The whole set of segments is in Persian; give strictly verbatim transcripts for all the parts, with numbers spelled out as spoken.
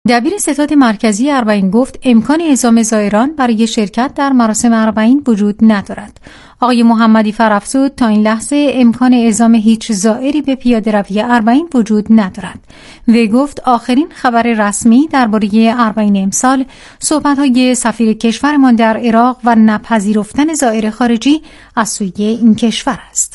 دبیر ستاد مرکزی اربعین گفت امکان اعزام زائران برای شرکت در مراسم اربعین وجود ندارد. آقای محمدی فرافزود تا این لحظه امکان اعزام هیچ زائری به پیاده‌روی اربعین وجود ندارد. وی گفت آخرین خبر رسمی درباره اربعین امسال صحبت‌های سفیر کشورمان در عراق و نپذیرفتن زائر خارجی از سوی این کشور است.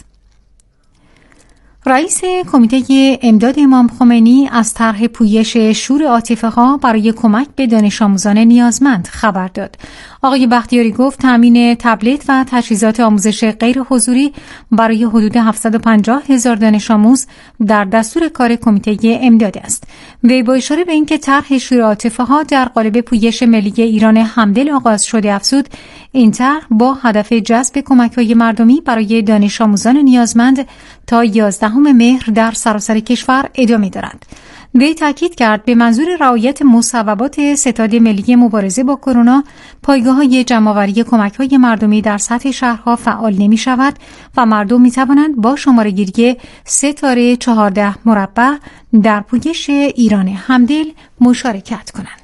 رئیس کمیته امداد امام خمینی از طرح پویش شور عاطفه‌ها برای کمک به دانش آموزان نیازمند خبر داد. آقای بختیاری گفت تامین تبلت و تجهیزات آموزش غیر حضوری برای حدود هفتصد و پنجاه هزار دانش آموز در دستور کار کمیته امداد است. وی با اشاره به اینکه طرح شور عاطفه‌ها در قالب پویش ملی ایران همدل آغاز شده افزود این طرح با هدف جذب کمک‌های مردمی برای دانش آموزان نیازمند تا یازدهم مهر در سراسر کشور ادامه دارد. وی تاکید کرد به منظور رعایت مصوبات ستاد ملی مبارزه با کرونا پایگاه‌های جمع‌آوری کمک‌های مردمی در سطح شهرها فعال نمی‌شود و مردم می‌توانند با شماره‌گیری ستاره چهارده مربع در پویش ایران همدل مشارکت کنند.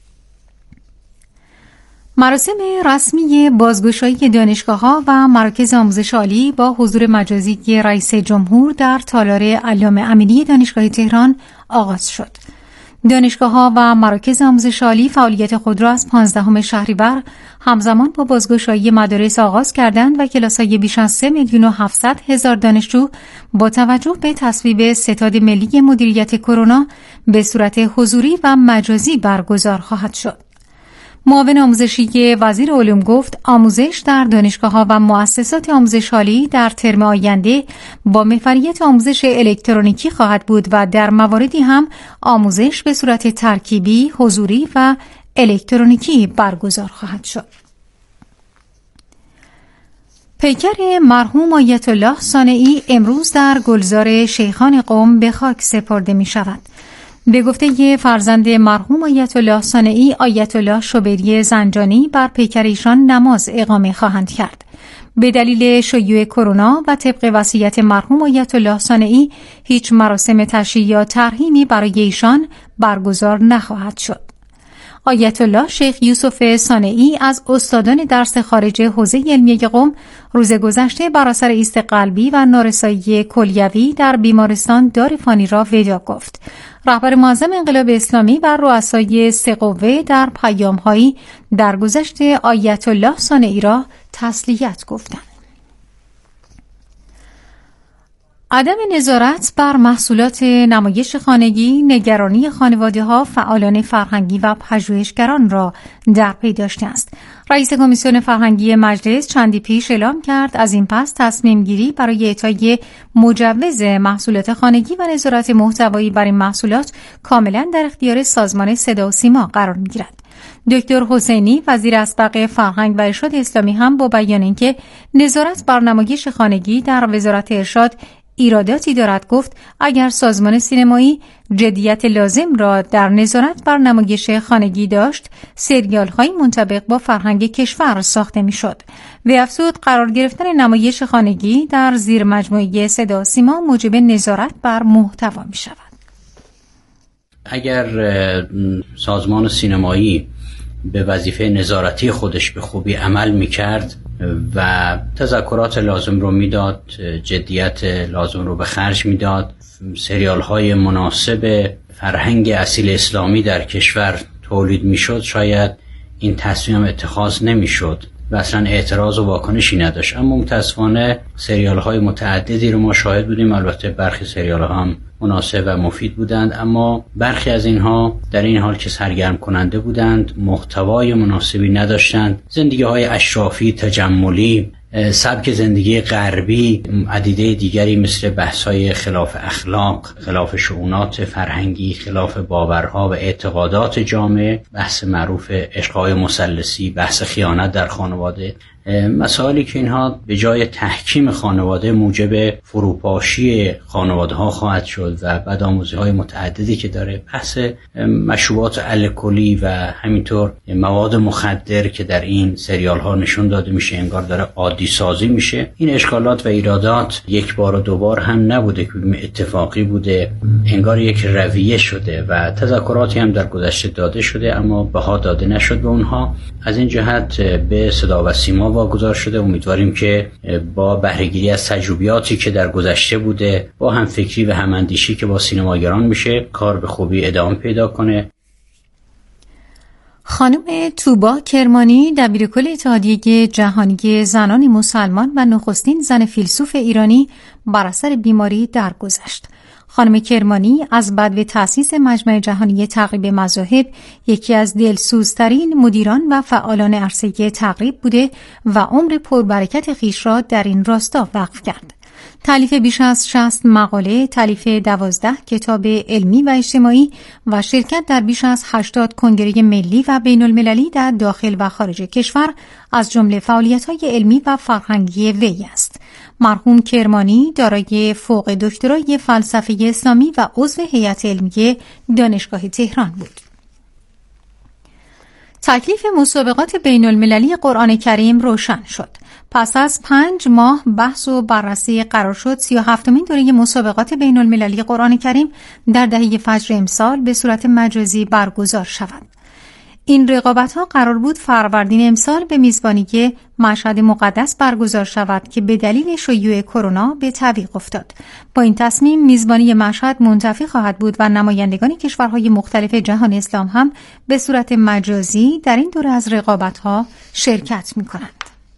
مراسم رسمی بازگشایی دانشگاه‌ها و مراکز آموزش عالی با حضور مجازی رئیس جمهور در تالار علامه امینی دانشگاه تهران آغاز شد. دانشگاه‌ها و مراکز آموزش عالی فعالیت خود را از پانزدهم شهریور همزمان با بازگشایی مدارس آغاز کردند و کلاس‌های بیش از سه میلیون و هفتصد هزار دانشجو با توجه به تصویب ستاد ملی مدیریت کرونا به صورت حضوری و مجازی برگزار خواهد شد. معاون آموزشی وزیر علوم گفت آموزش در دانشگاه‌ها و مؤسسات آموزش عالی در ترم آینده با محوریت آموزش الکترونیکی خواهد بود و در مواردی هم آموزش به صورت ترکیبی، حضوری و الکترونیکی برگزار خواهد شد. پیکر مرحوم آیت الله صانعی امروز در گلزار شیخان قم به خاک سپرده می شود. به گفته فرزند مرحوم آیت الله صانعی، آیت الله شبیری زنجانی بر پیکر ایشان نماز اقامه خواهند کرد. به دلیل شیوع کرونا و طبق وصیت مرحوم آیت الله صانعی هیچ مراسم تشییع یا ترحیمی برای ایشان برگزار نخواهد شد. آیت الله شیخ یوسف صانعی از استادان درس خارج حوزه علمیه قم روز گذشته بر اثر ایست قلبی و نارسایی کلیوی در بیمارستان دار فانی را وداع گفت. رهبر معظم انقلاب اسلامی و رؤسای سه قوه در پیام‌هایی درگذشت آیت الله صانعی را تسلیت گفتند. عدم نظارت بر محصولات نمایش خانگی نگرانی خانواده‌ها، فعالان فرهنگی و پژوهشگران را در پی داشته است. رئیس کمیسیون فرهنگی مجلس چندی پیش اعلام کرد از این پس تصمیم گیری برای اعطای مجوز محصولات خانگی و نظارت محتوایی بر این محصولات کاملا در اختیار سازمان صدا و سیما قرار می‌گیرد. دکتر حسینی وزیر اسبق فرهنگ و ارشاد اسلامی هم با بیان اینکه نظارت بر نمایش خانگی در وزارت ارشاد ایراداتی دارد گفت اگر سازمان سینمایی جدیت لازم را در نظارت بر نمایش خانگی داشت سریال‌های منطبق با فرهنگ کشور ساخته می‌شد. و افزود قرار گرفتن نمایش خانگی در زیر مجموعه صدا سیما موجب نظارت بر محتوا می‌شود. اگر سازمان سینمایی به وظیفه نظارتی خودش به خوبی عمل می‌کرد و تذکرات لازم رو میداد، جدیت لازم رو به خرج میداد، سریال های مناسب فرهنگ اصیل اسلامی در کشور تولید میشد، شاید این تصمیم اتخاذ نمیشد و اصلا اعتراض و واکنشی نداشت. اما متاسفانه سریال های متعددی رو ما شاهد بودیم. البته برخی سریال ها هم مناسب و مفید بودند، اما برخی از اینها در این حال که سرگرم کننده بودند محتوای مناسبی نداشتند. زندگی های اشرافی، تجملی، سبک زندگی غربی، عدیده دیگری مثل بحث‌های خلاف اخلاق، خلاف شؤونات فرهنگی، خلاف باورها و اعتقادات جامعه، بحث معروف عشق‌های مثلثی، بحث خیانت در خانواده، مسائلی که اینها به جای تحکیم خانواده موجب فروپاشی خانواده ها خواهد شد و بدآموزی های متعددی که داره، بحث مشروبات الکلی و همینطور مواد مخدر که در این سریال ها نشون داده میشه انگار داره عادی سازی میشه. این اشکالات و ایرادات یک بار و دو بار هم نبوده که اتفاقی بوده، انگار یک رویه شده و تذکراتی هم در گذشته داده شده اما بها داده نشد به اونها. از این جهت به صدا و سیما واگذار شده. امیدواریم که با بهره‌گیری از تجربیاتی که در گذشته بوده، با هم فکری و هم اندیشی که با سینماگران میشه، کار به خوبی ادامه پیدا کنه. خانم توبا کرمانی، دبیرکل اتحادیه جهانی زنان مسلمان و نخستین زن فیلسوف ایرانی، بر اثر بیماری درگذشت. خانم کرمانی از بدو تأسیس مجمع جهانی تقریب مذاهب یکی از دلسوزترین مدیران و فعالان عرصه تقریب بوده و عمر پربرکت خویش را در این راستا وقف کرد. تالیف بیش از شصت مقاله، تالیف دوازده کتاب علمی و اجتماعی و شرکت در بیش از هشتاد کنگره ملی و بین المللی در داخل و خارج کشور از جمله فعالیت‌های علمی و فرهنگی وی است. مرحوم کرمانی دارای فوق دکترای فلسفه اسلامی و عضو هیئت علمی دانشگاه تهران بود. تکلیف مسابقات بین المللی قرآن کریم روشن شد. پس از پنج ماه بحث و بررسی قرار شد سی و هفتمین دوره مسابقات بین المللی قرآن کریم در دهه فجر امسال به صورت مجازی برگزار شود. این رقابت‌ها قرار بود فروردین امسال به میزبانی مشهد مقدس برگزار شود که به دلیل شیوع کرونا به تعویق افتاد. با این تصمیم میزبانی مشهد منتفی خواهد بود و نمایندگان کشورهای مختلف جهان اسلام هم به صورت مجازی در این دوره از رقابت‌ها شرکت می‌کنند.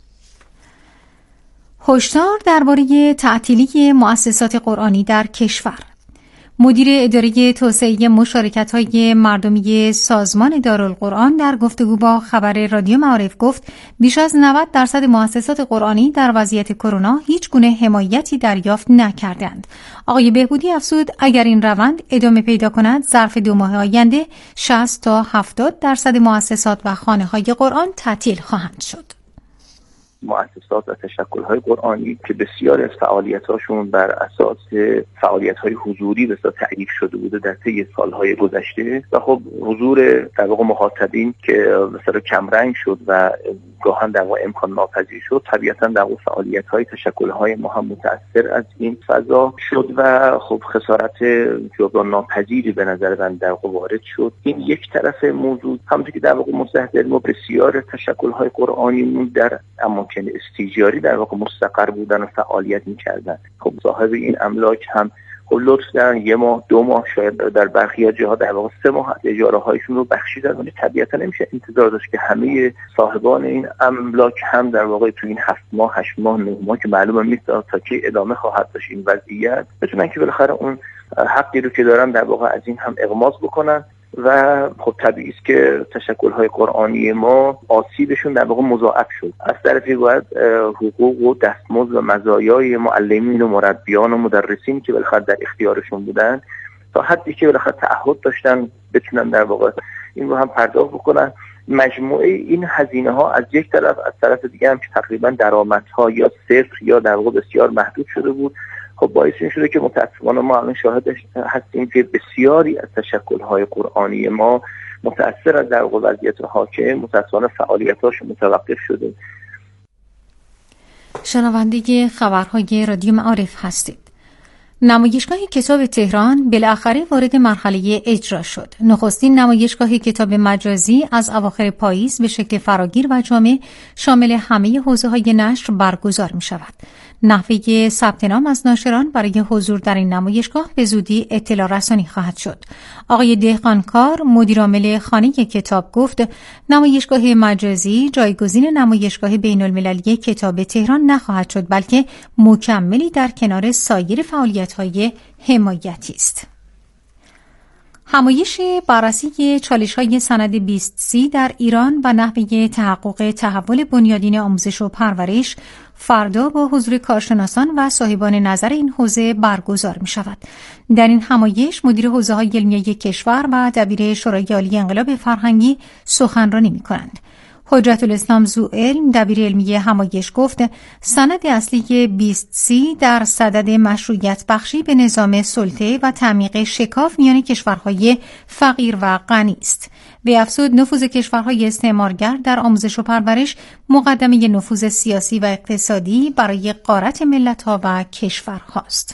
هشدار درباره تعطیلی مؤسسات قرآنی در کشور. مدیر اداره توسعه مشارکت‌های مردمی سازمان دارالقرآن در گفتگو با خبر رادیو معارف گفت بیش از نود درصد مؤسسات قرآنی در وضعیت کرونا هیچ گونه حمایتی دریافت نکردند. آقای بهبودی افزود اگر این روند ادامه پیدا کند ظرف دو ماه آینده شصت تا هفتاد درصد مؤسسات و خانه‌های قرآن تعطیل خواهند شد. مؤسسات و تشکل‌های قرآنی که بسیار از فعالیت‌هاشون بر اساس فعالیت‌های حضوری به اصطلاح تعریف شده بوده در طی سال‌های گذشته و خب حضور در واقع مخاطبین که مثلا کمرنگ شد و گاهن در واقع امکان ناپذیر شد، طبیعتاً در واقع فعالیت‌های تشکل‌های ما هم متأثر از این فضا شد و خب خسارت جبران ناپذیری به نظر من در واقع وارد شد. این یک طرف موضوع. همونطور که در واقع مستحضر ما بسیار تشکل‌های قرآنیمون در اماکن استیجاری در واقع مستقر بودن و فعالیت می‌کردن. خب صاحب این املاک هم خب لطف دارن یه ماه دو ماه شاید در برخی جاها در واقع سه ماه از اجاره هایشون رو بخشیدن، ولی طبیعتا نمیشه انتظار داشت که همه صاحبان این املاک هم در واقع تو این هفت ماه هشت ماه نه ماه که معلومه نیست تا کی ادامه خواهد داشت این وضعیت بتونن که بالاخره اون حقی رو که دارن در واقع از این هم اغماض بکنن و خب طبیعی است که تشکل‌های قرآنی ما آسیبشون در واقع مضاعف شد. از طرفی باید حقوق و دستمزد و مزایای معلمین و مربیان و مدرسین که بالاخره در اختیارشون بودن تا حدی که بالاخره تعهد داشتن بتونن در واقع این رو هم پرداخت بکنن. مجموعه این هزینه ها از یک طرف، از طرف دیگه هم که تقریبا درآمدها یا صفر یا در واقع بسیار محدود شده بود، خب باعث این شده که متاسفانه ما الان شاهد هستیم که بسیاری از تشکل‌های قرآنی ما متأثر از در واقع وضعیت حاکم متاسفانه فعالیت‌هاش متوقف شده. شنونده خبرهای رادیو معارف هستید. نمایشگاه کتاب تهران بالاخره وارد مرحله اجرا شد. نخستین نمایشگاه کتاب مجازی از اواخر پاییز به شکل فراگیر و جامع شامل همه حوزه‌های نشر برگزار می‌شود. نحوه ثبت نام از ناشران برای حضور در این نمایشگاه به زودی اطلاع رسانی خواهد شد. آقای دهقانکار مدیرعامل خانه کتاب گفت نمایشگاه مجازی جایگزین نمایشگاه بین المللی کتاب تهران نخواهد شد، بلکه مکملی در کنار سایر فعالیت‌های حمایتی است. همایش بررسی چالش‌های سند بیست سی در ایران و نحوه تحقق تحول بنیادین آموزش و پرورش فردا با حضور کارشناسان و صاحبان نظر این حوزه برگزار می‌شود. در این همایش مدیر حوزه‌های علمیه کشور و دبیر شورای عالی انقلاب فرهنگی سخنرانی می‌کنند. حجت الاسلام ذوالعلم دبیر علمی همایش گفت سند اصلی بیست سی در صدد مشروعیت بخشی به نظام سلطه و تعمیق شکاف میان کشورهای فقیر و غنی است. وی افزود نفوذ کشورهای استعمارگر در آموزش و پرورش مقدمه نفوذ سیاسی و اقتصادی برای غارت ملت‌ها و کشورهاست.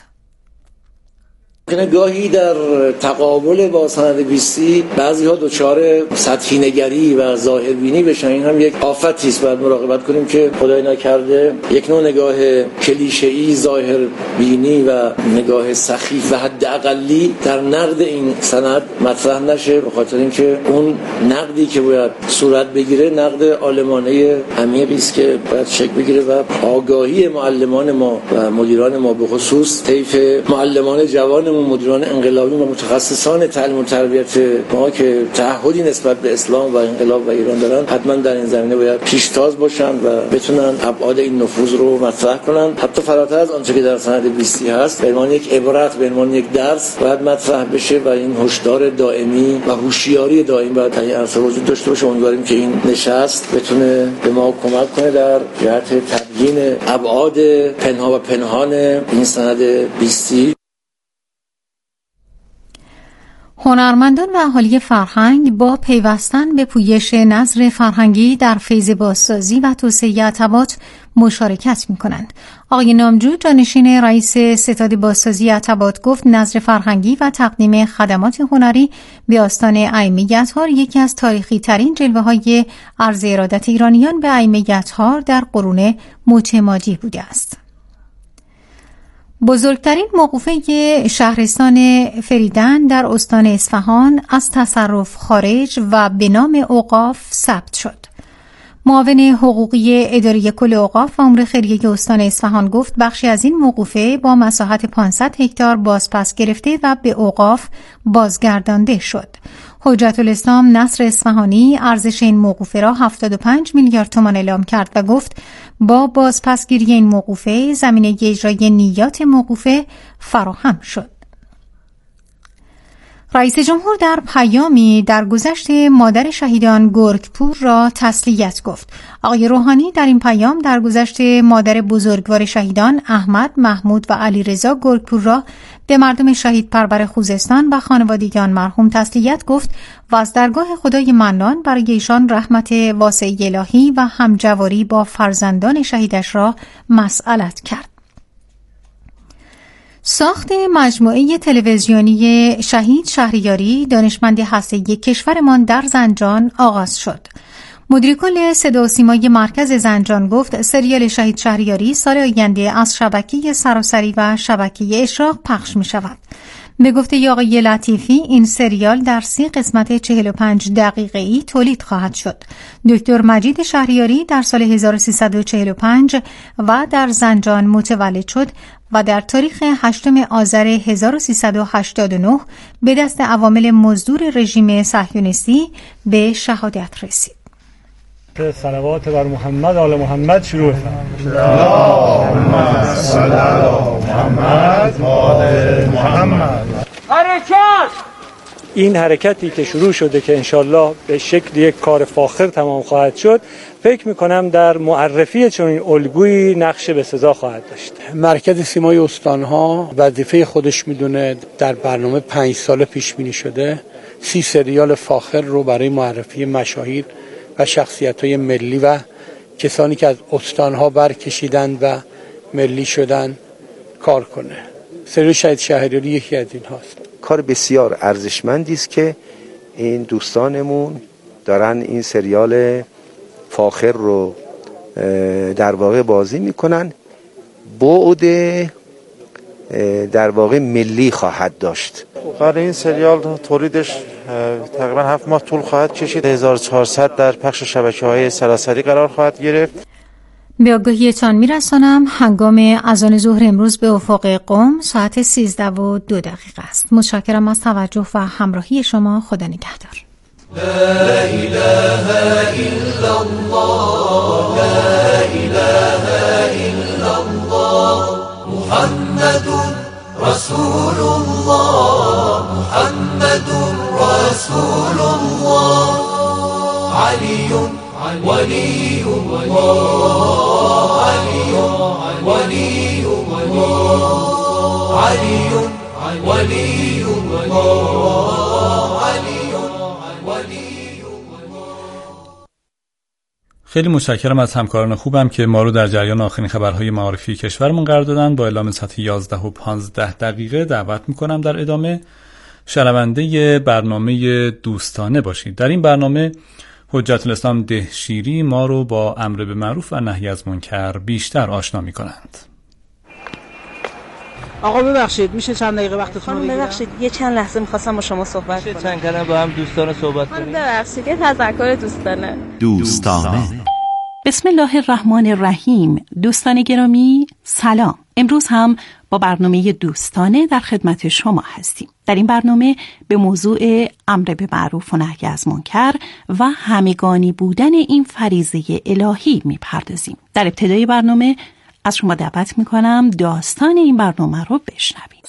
گاهی در تقابل با سند بیستی بعضی ها دچار سطحی نگری و ظاهربینی بشن. این هم یک آفتی است، باید مراقبت کنیم که خدای نکرده یک نوع نگاه کلیشه‌ای ظاهربینی و نگاه سخیف و حداقلی در نقد این سند مطرح نشه، به خاطر اینکه اون نقدی که باید صورت بگیره نقد عالمانه عمیقی است که باید شکل بگیره و آگاهی معلمان ما و مدیران ما به خصوص طیف معلمان جوان مدیران انقلابی و متخصصان تعلیم و تربیت ما که تعهدی نسبت به اسلام و انقلاب و ایران دارن حتما در این زمینه باید پیشتاز باشن و بتونن ابعاد این نفوذ رو مطرح کنن، حتی فراتر از آنچه که در سند بیستی هست به عنوان یک عبرت، به عنوان یک درس باید مطرح بشه و این هشدار دائمی و هوشیاری دائمی باید در این عرصه وجود داشته باشه. امیدواریم که این نشست بتونه به ما کمک کنه در جهت تبیین ابعاد پنهان و پنهان این سند بیستی. هنرمندان و اهالی فرهنگ با پیوستن به پویش نظر فرهنگی در فیض بازسازی و توسعه عتبات مشارکت می‌کنند. آقای نامجو جانشین رئیس ستاد بازسازی عتبات گفت نظر فرهنگی و تقدیم خدمات هنری به آستان ائمه اطهار یکی از تاریخی ترین جلوه‌های عرض ارادت ایرانیان به ائمه اطهار در قرون متمادی بوده است. بزرگترین موقوفه شهرستان فریدن در استان اصفهان از تصرف خارج و به نام اوقاف ثبت شد. معاون حقوقی اداره کل اوقاف و امور خیریه استان اصفهان گفت بخشی از این موقوفه با مساحت پانصد هکتار بازپس گرفته و به اوقاف بازگردانده شد. حجت الاسلام نصر اصفهانی ارزش این موقوفه را هفتاد و پنج میلیارد تومان اعلام کرد و گفت با بازپسگیری این موقوفه زمینه اجرای نیات موقوفه فراهم شد. رئیس جمهور در پیامی در گذشت مادر شهیدان گرگپور را تسلیت گفت. آقای روحانی در این پیام در گذشت مادر بزرگوار شهیدان احمد، محمود و علیرضا گرگپور را به مردم شهید پرور خوزستان و خانوادگان مرحوم تسلیت گفت و از درگاه خدای منان برای ایشان رحمت واسع الهی و همجواری با فرزندان شهیدش را مسئلت کرد. ساخت مجموعه تلویزیونی شهید شهریاری دانشمند هسته‌ای کشورمان در زنجان آغاز شد. مدیر کل صدا و سیمای مرکز زنجان گفت سریال شهید شهریاری سال آینده از شبکه سراسری و شبکه اشراق پخش می شود. به گفته آقای لطیفی این سریال در سی قسمت چهل و پنج دقیقه‌ای تولید خواهد شد. دکتر مجید شهریاری در سال هزار و سیصد و چهل و پنج و در زنجان متولد شد و در تاریخ هشتم آذر هزار و سیصد و هشتاد و نه به دست عوامل مزدور رژیم صهیونیستی به شهادت رسید. صلوات بر محمد آل محمد شروع کنید. اللهم صل علی محمد آل محمد. حرکت! این حرکتی که شروع شده که انشالله به شکل یک کار فاخر تمام خواهد شد، فکر میکنم در معرفی چنین الگویی نقش به سزا خواهد داشت. مرکز سیمای استانها وظیفه خودش میدونه، در برنامه پنج سال پیش بینی شده سی سریال فاخر رو برای معرفی مشاهیر و شخصیت‌های ملی و کسانی که از استانها برکشیدند و ملی شدن کار کنه. سریال شهید شهریاری یکی از این هاست. کار بسیار ارزشمندی است که این دوستانمون دارن این سریال فاخر رو در واقع بازی میکنن. بعد در واقع ملی خواهد داشت. برای این سریال تولیدش تقریبا هفت ماه طول خواهد کشید. هزار و چهارصد در پخش شبکه‌های سراسری قرار خواهد گرفت. به آگاهیتان میرسانم هنگام اذان ظهر امروز به افق قم ساعت سیزده و دو دقیقه است. متشکرم از توجه و همراهی شما. خدا نگهدار. لا اله الا الله لا اله الا الله محمد رسول الله محمد رسول الله علی ولي الله علي ولي الله علي ولي الله علي ولي الله. خیلی متشکرم از همکاران خوبم که ما رو در جریان آخرین خبرهای معارفی کشورمون قرار دادن. با اعلام ساعت یازده و پانزده دقیقه دعوت میکنم در ادامه شنونده برنامه دوستانه باشید. در این برنامه حجت الاسلام دهشیری ما رو با امر به معروف و نهی از منکر بیشتر آشنا میکنند. آقا ببخشید میشه چند دقیقه وقتتون رو بگیرم؟ ببخشید یه چند لحظه می‌خواستم با شما صحبت کنم. چند کلمه با هم دوستانه صحبت کنیم. ببخشید یه تذکر دوستانه. دوستانه. بسم الله الرحمن الرحیم. دوستان گرامی سلام. امروز هم با برنامه دوستانه در خدمت شما هستیم. در این برنامه به موضوع امر به معروف و نهی از منکر و همگانی بودن این فریضه الهی میپردازیم. در ابتدای برنامه از شما دعوت میکنم داستان این برنامه رو بشنویم.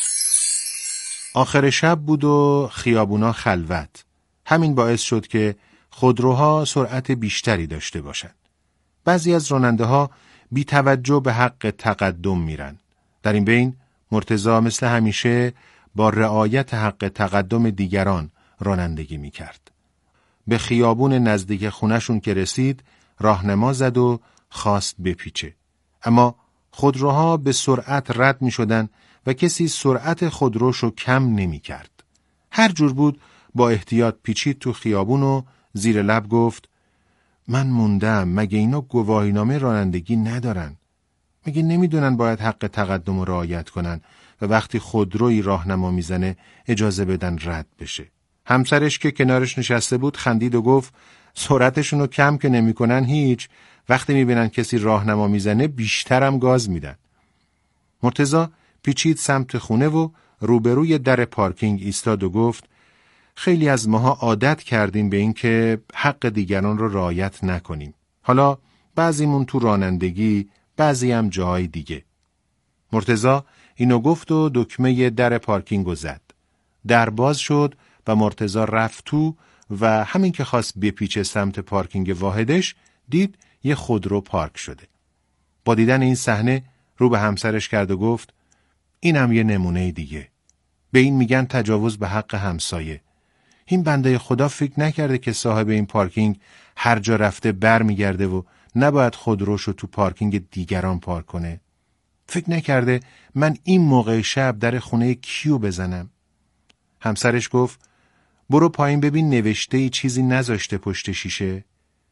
آخر شب بود و خیابونا خلوت. همین باعث شد که خودروها سرعت بیشتری داشته باشند. بعضی از راننده ها بی توجه به حق تقدم میرن. در این بین مرتضی مثل همیشه با رعایت حق تقدم دیگران رانندگی میکرد. به خیابون نزدیک خونشون که رسید راهنما زد و خواست بپیچه. اما خودروها به سرعت رد می شدن و کسی سرعت خودروشو کم نمی کرد. هر جور بود با احتیاط پیچید تو خیابون و زیر لب گفت من موندم، مگه اینا گواهینامه رانندگی ندارن؟ مگه نمیدونن باید حق تقدم رو رعایت کنن و وقتی خودروی راهنما میزنه اجازه بدن رد بشه؟ همسرش که کنارش نشسته بود خندید و گفت سرعتشونو کم که نمیکنن هیچ، وقتی میبینن کسی راهنما میزنه بیشترم گاز میدن. مرتضی پیچید سمت خونه و روبروی در پارکینگ ایستاد و گفت خیلی از ماها عادت کردیم به این که حق دیگران رو رعایت نکنیم. حالا بعضیمون تو رانندگی، بعضی هم جای دیگه. مرتضی اینو گفت و دکمه در پارکینگو زد. در باز شد و مرتضی رفت تو و همین که خواست بپیچه سمت پارکینگ واحدش دید یه خودرو پارک شده. با دیدن این صحنه رو به همسرش کرد و گفت اینم یه نمونه دیگه. به این میگن تجاوز به حق همسایه. این بنده خدا فکر نکرده که صاحب این پارکینگ هر جا رفته بر میگرده و نباید خودروشو تو پارکینگ دیگران پارک کنه. فکر نکرده من این موقع شب در خونه کیو بزنم. همسرش گفت برو پایین ببین نوشته ای چیزی نذاشته پشت شیشه.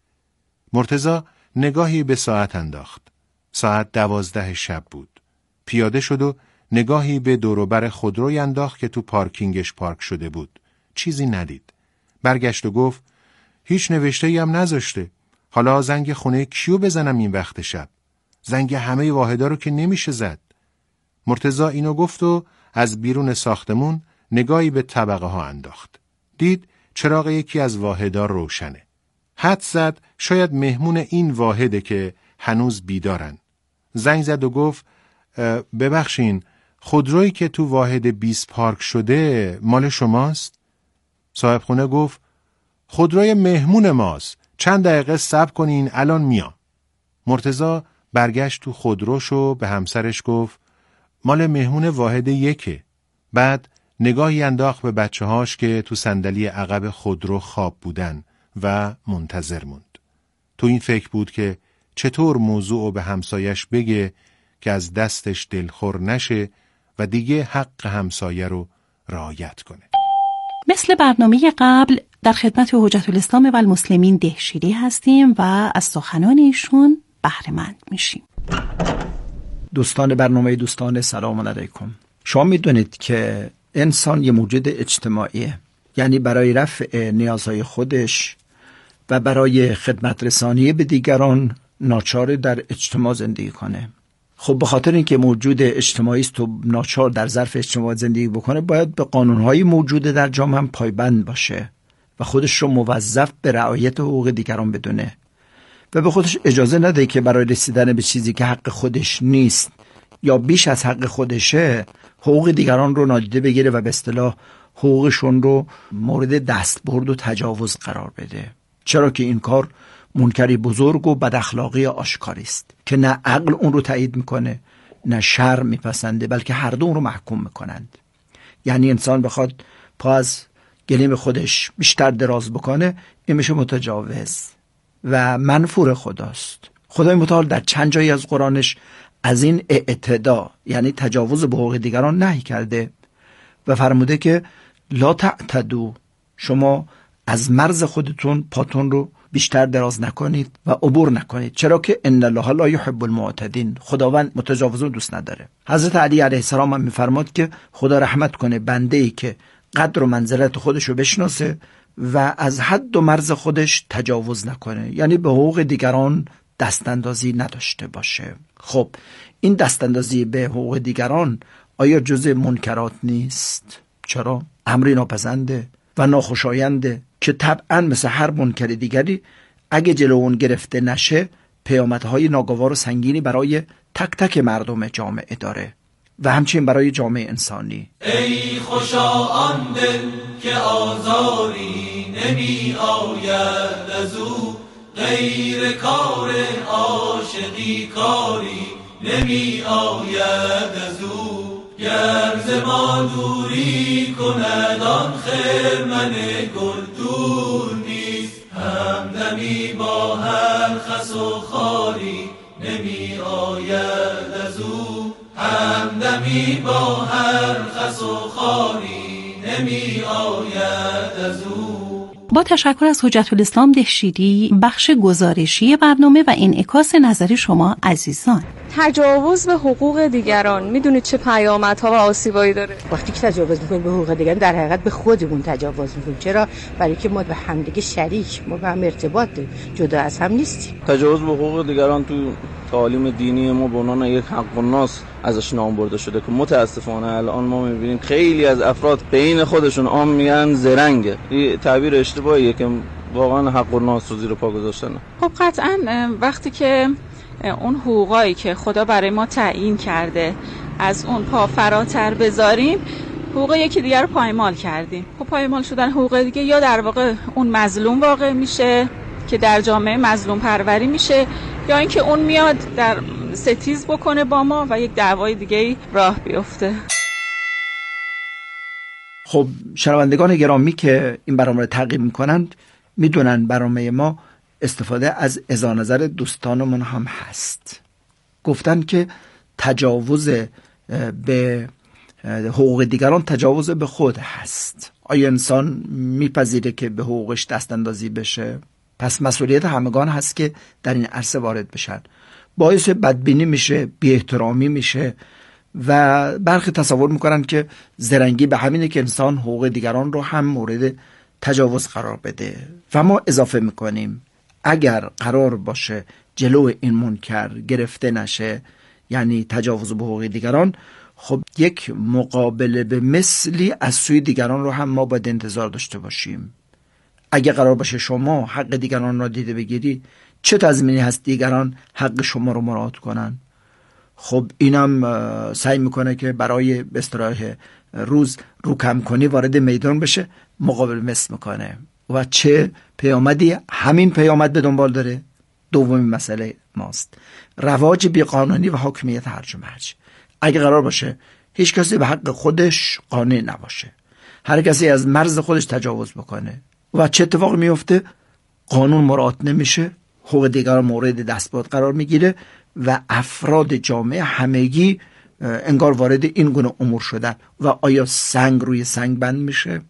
مرتضی نگاهی به ساعت انداخت. ساعت دوازده شب بود. پیاده شد و نگاهی به دوروبر خودروی انداخت که تو پارکینگش پارک شده بود. چیزی ندید. برگشت و گفت هیچ نوشته‌ای هم نذاشته. حالا زنگ خونه کیو بزنم این وقت شب؟ زنگ همه واحدا رو که نمیشه زد. مرتضی اینو گفت و از بیرون ساختمون نگاهی به طبقه ها انداخت. دید چراغ یکی از واحدا روشنه. حدس زد شاید مهمون این واحده که هنوز بیدارن. زنگ زد و گفت ببخشین خودرویی که تو واحد بیست پارک شده مال شماست؟ صاحب خونه گفت خودروی مهمون ماست، چند دقیقه صبر کنین الان میام. مرتضی برگشت تو خودروشو به همسرش گفت مال مهمون واحد یکه. بعد نگاهی انداخت به بچه هاش که تو صندلی عقب خودرو خواب بودن و منتظر موند. تو این فکر بود که چطور موضوعو به همسایش بگه که از دستش دلخور نشه و دیگه حق همسایه رو رعایت کنه. مثل برنامه قبل در خدمت حجت الاسلام و المسلمین دهشیری هستیم و از سخنان ایشون بهره مند میشیم. دوستان برنامه دوستان سلام علیکم. شما میدونید که انسان یه موجود اجتماعیه، یعنی برای رفع نیازهای خودش و برای خدمت رسانی به دیگران ناچار در اجتماع زندگی کنه. خب به خاطر اینکه موجود اجتماعی است و ناچار در ظرف اجتماع زندگی بکنه باید به قانونهای موجود در جامعه هم پایبند باشه و خودش رو موظف به رعایت حقوق دیگران بدونه و به خودش اجازه نده که برای رسیدن به چیزی که حق خودش نیست یا بیش از حق خودشه حقوق دیگران رو نادیده بگیره و به اصطلاح حقوقشون رو مورد دستبرد و تجاوز قرار بده. چرا که این کار منکری بزرگ و بد اخلاقی آشکاری است که نه عقل اون رو تایید میکنه نه شرع میپسنده، بلکه هر دو اون رو محکوم میکنند. یعنی انسان بخواد پا از گلیم خودش بیشتر دراز بکنه، این میشه متجاوز و منفور خداست. خدای متعال در چند جایی از قرآنش از این اعتدا یعنی تجاوز به حقوق دیگران نهی کرده و فرموده که لا تعتدوا، شما از مرز خودتون پاتون رو بیشتر دراز نکنید و عبور نکنید، چرا که ان الله لا یحب المعتدین، خداوند متجاوزون دوست نداره. حضرت علی علیه السلام هم میفرماد که خدا رحمت کنه بنده ای که قدر و منزلت خودش رو بشناسه و از حد و مرز خودش تجاوز نکنه، یعنی به حقوق دیگران دستاندازی نداشته باشه. خب این دستاندازی به حقوق دیگران آیا جزء منکرات نیست؟ چرا؟ امری ناپسنده و ناخوشاینده که طبعا مثل هر منکر دیگری اگه جلو اون گرفته نشه پیامدهای ناگوار و سنگینی برای تک تک مردم جامعه داره و همچنین برای جامعه انسانی. ای خوشا آن دل که آزاری نمی آید از او، غیر کار عاشقی کاری نمی آید از او. گر ز ما دوری کند آن خرمن گل دور نیست، همدمی با هر خس و خاری نمی آید از او. همدمی با هر خس و خاری نمی آید از او. با تشکر از حجت الاسلام دهشیری، بخش گزارشی برنامه و انعکاس نظر شما عزیزان. تجاوز به حقوق دیگران میدونید چه پیامدها و آسیبایی داره؟ وقتی که تجاوز میکنیم به حقوق دیگران در حقیقت به خودمون تجاوز میکنیم. چرا؟ برای که ما به همدیگه شریک، ما به هم ارتباط داریم، جدا از هم نیستیم. تجاوز به حقوق دیگران تو تعالیم دینی ما به عنوان یک حق الناس ازش نام برده شده که متاسفانه الان ما میبینیم خیلی از افراد بین خودشون عام میگن زرنگه. این تعبیر اشتباهیه که واقعا حق الناس رو زیر پا گذاشتن. خب قطعا وقتی که اون حقوقایی که خدا برای ما تعیین کرده از اون پا فراتر بذاریم، حقوق یکی دیگر رو پایمال کردیم. خب پایمال شدن حقوق دیگه یا در واقع اون مظلوم واقع میشه که در جامعه مظلوم پروری میشه، یا اینکه اون میاد در ستیز بکنه با ما و یک دعوای دیگه راه بیفته. خب شنوندگان گرامی که این برنامه رو تعقیب میکنند میدونن برنامه ما استفاده از اظهار نظر دوستانمون هم هست. گفتن که تجاوز به حقوق دیگران تجاوز به خود هست. آیا انسان میپذیره که به حقوقش دست اندازی بشه؟ پس مسئولیت همگان هست که در این عرصه وارد بشن. باعث بدبینی میشه، بی احترامی میشه و برخی تصور میکنن که زرنگی به همینه که انسان حقوق دیگران رو هم مورد تجاوز قرار بده. و ما اضافه میکنیم اگر قرار باشه جلو این منکر گرفته نشه، یعنی تجاوز به حقوق دیگران، خب یک مقابله به مثلی از سوی دیگران رو هم ما باید انتظار داشته باشیم. اگه قرار باشه شما حق دیگران را دیده بگیری، چه تضمینی هست دیگران حق شما رو مراعات کنن؟ خب اینم سعی میکنه که برای به اصطلاح روز رو کم کنی وارد میدان بشه، مقابل مثل میکنه و چه پیامدی همین پیامد به دنبال داره؟ دومین مسئله ماست رواج بیقانونی و حاکمیت هرج و مرج. اگه قرار باشه هیچ کسی به حق خودش قانع نباشه، هر کسی از مرز خودش تجاوز بکنه و چه اتفاقی میفته؟ قانون مراعات نمیشه، حقوق دیگران مورد دستبرد قرار میگیره و افراد جامعه همگی انگار وارد این گونه امور شدن. و آیا سنگ روی سنگ بند میشه؟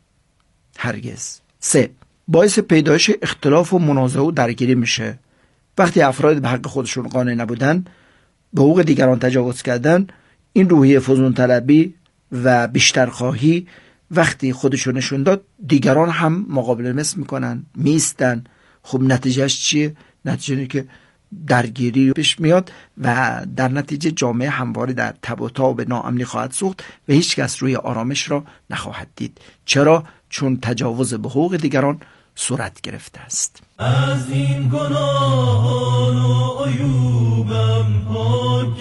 هرگز. سه، باعث پیدایش اختلاف و منازعه و درگیری میشه. وقتی افراد به حق خودشون قانع نبودن، به حقوق دیگران تجاوز کردن، این روحیه فزون طلبی و بیشتر خواهی وقتی خودشون نشون داد، دیگران هم مقابله مثل میکنن، میستن. خب نتیجهش چیه؟ نتیجه اینه که درگیری پیش میاد و در نتیجه جامعه همواره در تب و تاب ناامنی خواهد سوخت و هیچ کس روی آرامش را نخواهد دید. چرا؟ چون تجاوز به حقوق دیگران صورت گرفته است. از این گناهان و عیوبم پاک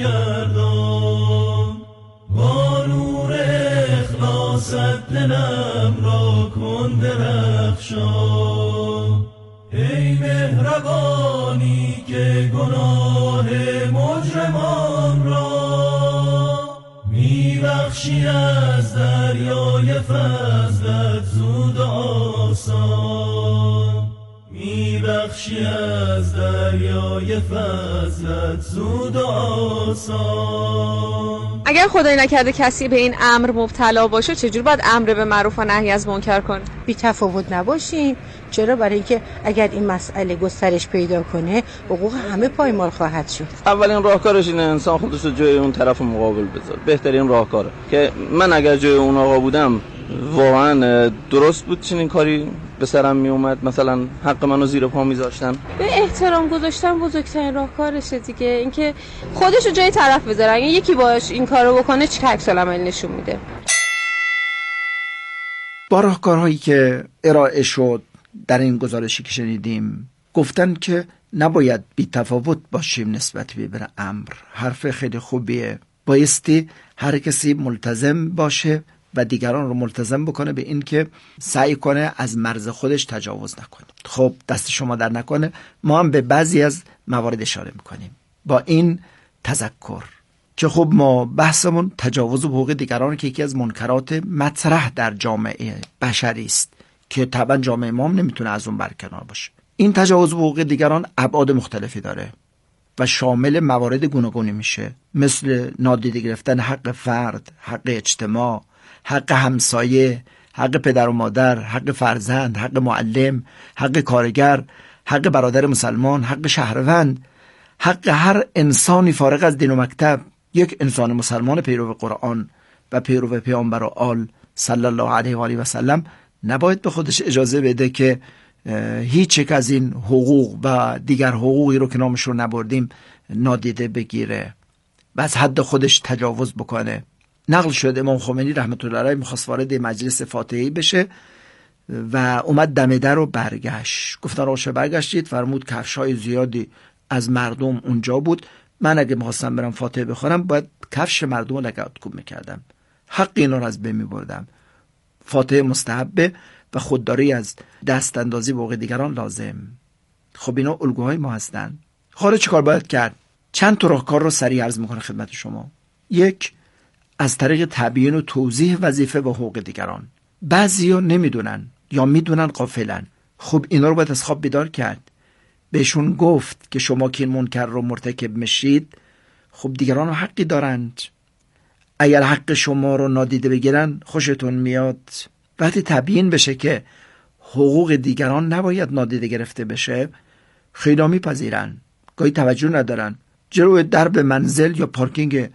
گردان، با نور اخلاصت دلم را کن درخشان. ای مهربان میبخشی از دریای فضلت زود آسان، میبخشی از دریای فضلت زود آسان. اگر خدای نکرده کسی به این امر مبتلا باشه چجور باید امر به معروف و نهی از منکر کنه؟ بی تفاوت نباشیم. چرا؟ برای اینکه اگر این مسئله گسترش پیدا کنه حقوق همه پایمال خواهد شد. اولین راهکارش اینه انسان خودش رو جای اون طرف مقابل بذاره. بهترین راهکاره که من اگر جای اون آقا بودم واقعا درست بود چنین کاری به سرم می اومد، مثلا حق منو زیر پا میذاشتن. به احترام گذاشتن بزرگترین راهکارشه دیگه، اینکه خودش رو جای طرف بذاره. اگه یکی باش این کارو بکنه چه عکس العمل نشون میده. با راهکارهایی که ارائه شد در این گزارشی که شنیدیم گفتن که نباید بی تفاوت باشیم نسبت به امر. حرف خیلی خوبیه. بایستی هر کسی ملتزم باشه و دیگران رو ملتزم بکنه به این که سعی کنه از مرز خودش تجاوز نکنه. خب دست شما در نکنه، ما هم به بعضی از موارد اشاره میکنیم با این تذکر که خب ما بحثمون تجاوز حقوق دیگران که یکی از منکرات مطرح در جامعه بشری است که طبعا جامعه ما هم نمیتونه از اون برکنار باشه. این تجاوز حقوق دیگران ابعاد مختلفی داره و شامل موارد گوناگونی میشه، مثل نادیده گرفتن حق فرد، حق اجتماع، حق همسایه، حق پدر و مادر، حق فرزند، حق معلم، حق کارگر، حق برادر مسلمان، حق شهروند، حق هر انسانی فارغ از دین و مکتب. یک انسان مسلمان پیرو قرآن و پیرو پیامبر و آل صلی الله علیه و آله و سلم نباید به خودش اجازه بده که هیچ یک از این حقوق و دیگر حقوقی رو که نامش رو نبردیم نادیده بگیره و از حد خودش تجاوز بکنه. نقل شد امام خمینی رحمت الله علیه میخواست وارد مجلس فاتحی بشه و اومد دم در رو برگشت. گفتن آقا برگشتید؟ فرمود کفشای زیادی از مردم اونجا بود، من اگه میخواستم برم فاتحه بخونم باید کفش مردم رو لگدکوب میکردم، حق اینا رو از بین میبردم. فاتحه مستحبه و خودداری از دست اندازی به حقوق دیگران لازم. خب اینا الگوهای ما هستن. خارج چیکار باید کرد؟ چند تا راهکار رو سریع عرض میکنه خدمت شما. یک، از طریق تبیین و توضیح وظیفه و حقوق دیگران. بعضیا نمیدونن یا میدونن غافلن. خب اینا رو باید از خواب بیدار کرد، بهشون گفت که شما که این منکر رو مرتکب میشید خب دیگران حقی دارند، اگر حق شما رو نادیده بگیرن خوشتون میاد. وقتی تبیین بشه که حقوق دیگران نباید نادیده گرفته بشه خیلی میپذیرن، گاهی توجه ندارن، جلوی درب منزل یا پارکینگ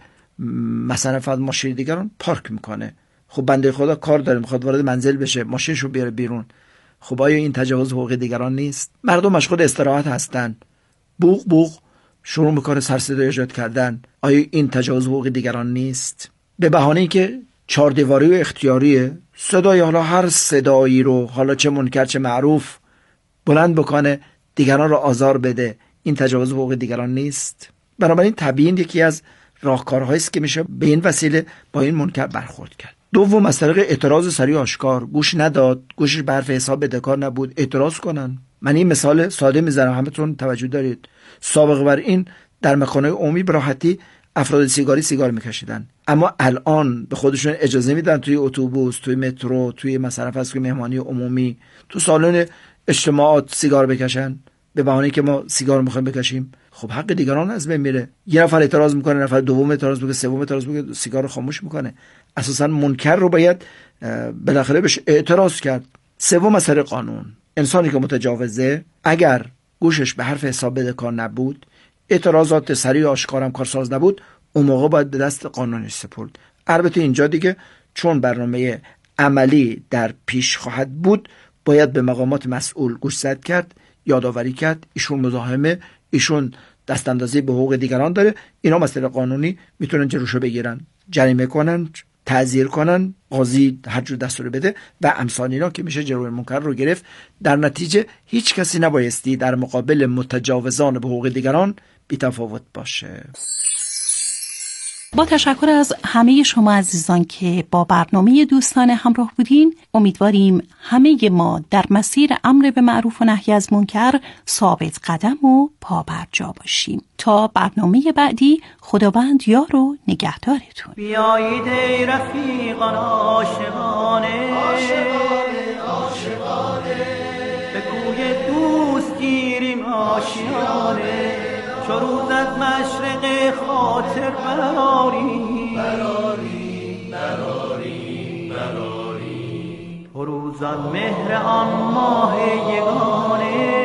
مثلا فرض ماشین دیگران پارک میکنه. خب بنده خدا کار داره میخواد وارد منزل بشه، ماشینشو بیاره بیرون. خب آیا این تجاوز حقوق دیگران نیست؟ مردم مشغول استراحت هستن، بوق بوق شروع میکنه سر صدا ایجاد کردن، آیا این تجاوز حقوق دیگران نیست؟ به بهانه که چهاردیواری و اختیاریه، صدای حالا هر صدایی رو حالا چه منکر چه معروف بلند بکنه دیگران رو آزار بده، این تجاوز حقوق دیگران نیست؟ بنابراین تبیین یکی از راهکارهایی است که میشه به این وسیله با این منکر برخورد کرد. دوم، از طریق اعتراض سریع آشکار. گوش نداد، گوشش به حرف حساب بدهکار نبود، اعتراض کنن. من این مثال ساده میزنم، همتون توجه دارید. سابق بر این در مکان‌های عمومی به راحتی افراد سیگاری سیگار میکشیدن، اما الان به خودشون اجازه میدن توی اتوبوس، توی مترو، توی مثلا فرض کنید مهمانی عمومی، تو سالن اجتماعات سیگار بکشن به بهانه که ما سیگار میخوایم بکشیم. خب حق دیگران از بین میره. یه نفر اعتراض میکنه، نفر دوم اعتراض میکنه، سوم اعتراض میکنه، سیگار رو خاموش میکنه. اساسا منکر رو باید بالاخره بهش اعتراض کرد. سوم، از طریق قانون. انسانی که متجاوزه اگر گوشش به حرف حساب بدهکار نبود، اعتراضات سریع آشکارم کارساز نبود، اون موقع باید به دست قانونش سپرد. البته اینجا دیگه چون برنامه عملی در پیش خواهد بود باید به مقامات مسئول گوشزد کرد، یادآوری کرد ایشون مزاحمه، ایشون دست اندازی به حقوق دیگران داره. اینا مسئله قانونی میتونن جلوشو بگیرن، جریمه کنن، تعزیر کنن، قاضی هر جور دستور بده و امثال اینا که میشه جلوی منکر رو گرفت. در نتیجه هیچ کسی نبایستی در مقابل متجاوزان به حقوق دیگران بی‌تفاوت باشه. با تشکر از همه شما عزیزان که با برنامه دوستانه همراه بودین، امیدواریم همه ما در مسیر امر به معروف و نهی از منکر ثابت قدم و پابرجا باشیم. تا برنامه بعدی، خداوند یار و نگهدارتون. بیایید ای رفیقان عاشقانه، عاشقانه عاشقانه به کوی دوست گیریم آشیانه، چو روز از مشرق خاطر براریم براریم براریم براریم فروزان مهر آن ماه یگانه.